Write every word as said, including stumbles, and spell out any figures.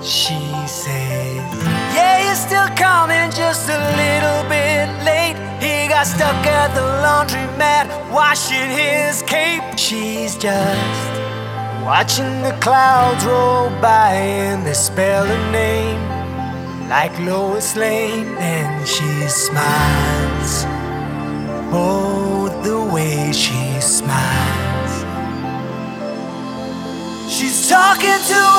She says, yeah, you're still coming just a little bit late. He got stuck at the laundromat washing his cape. She's just watching the clouds roll by and they spell her name like Lois Lane. And she smiles, oh, the way she smiles. She's talking to